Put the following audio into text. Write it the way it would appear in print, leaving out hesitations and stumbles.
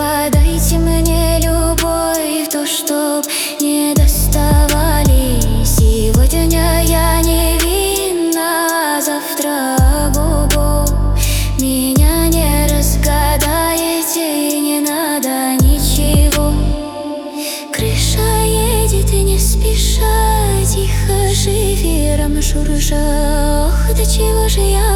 подайте мне любовь, то, чтоб не доставали. Сегодня я невинна, завтра го-го. Меня не разгадаете, не надо ничего. Крыша едет и не спеша, тихо шифером шурша. Ох, до чего же я